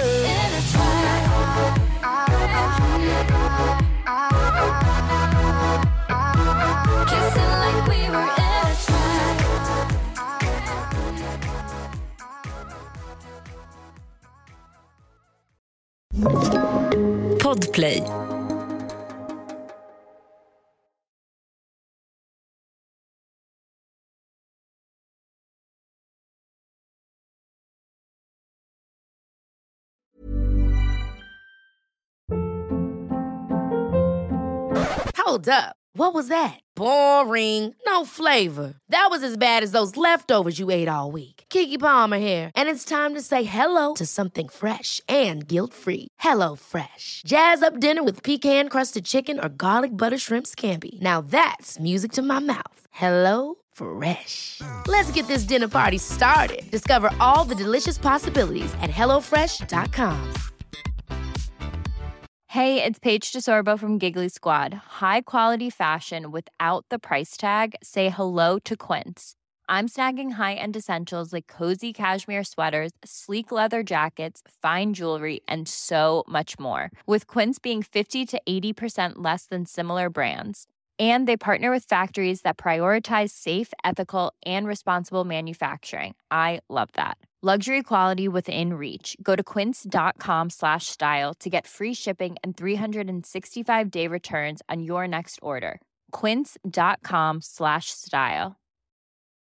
Podplay. Hold up. What was that? Boring. No flavor. That was as bad as those leftovers you ate all week. Keke Palmer here, and it's time to say hello to something fresh and guilt-free. Hello Fresh. Jazz up dinner with pecan-crusted chicken or garlic butter shrimp scampi. Now that's music to my mouth. Hello Fresh. Let's get this dinner party started. Discover all the delicious possibilities at hellofresh.com. Hey, it's Paige DeSorbo from Giggly Squad. High quality fashion without the price tag. Say hello to Quince. I'm snagging high-end essentials like cozy cashmere sweaters, sleek leather jackets, fine jewelry, and so much more. With Quince being 50 to 80% less than similar brands. And they partner with factories that prioritize safe, ethical, and responsible manufacturing. I love that. Luxury quality within reach. Go to quince.com/style to get free shipping and 365-day returns on your next order. Quince.com/style.